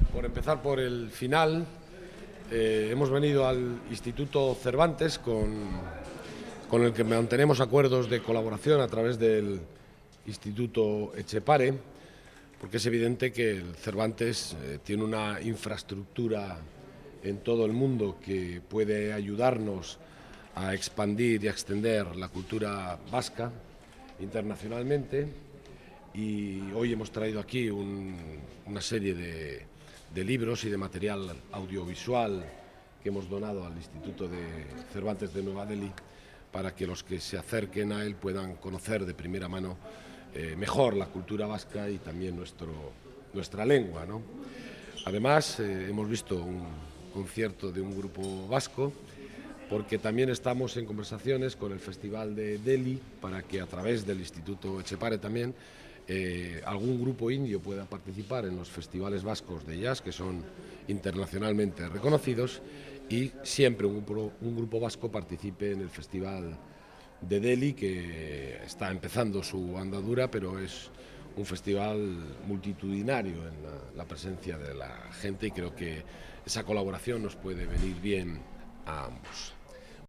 Por empezar por el final, hemos venido al Instituto Cervantes con el que mantenemos acuerdos de colaboración a través del Instituto Etxepare, porque es evidente que el Cervantes tiene una infraestructura en todo el mundo que puede ayudarnos a expandir y a extender la cultura vasca internacionalmente. Y hoy hemos traído aquí una serie de libros y de material audiovisual que hemos donado al Instituto de Cervantes de Nueva Delhi para que los que se acerquen a él puedan conocer de primera mano mejor la cultura vasca y también nuestra lengua, ¿no? Además, hemos visto un concierto de un grupo vasco, porque también estamos en conversaciones con el Festival de Delhi para que a través del Instituto Etxepare también algún grupo indio pueda participar en los festivales vascos de jazz, que son internacionalmente reconocidos, y siempre un grupo vasco participe en el Festival de Delhi, que está empezando su andadura, pero es un festival multitudinario en la presencia de la gente, y creo que esa colaboración nos puede venir bien a ambos.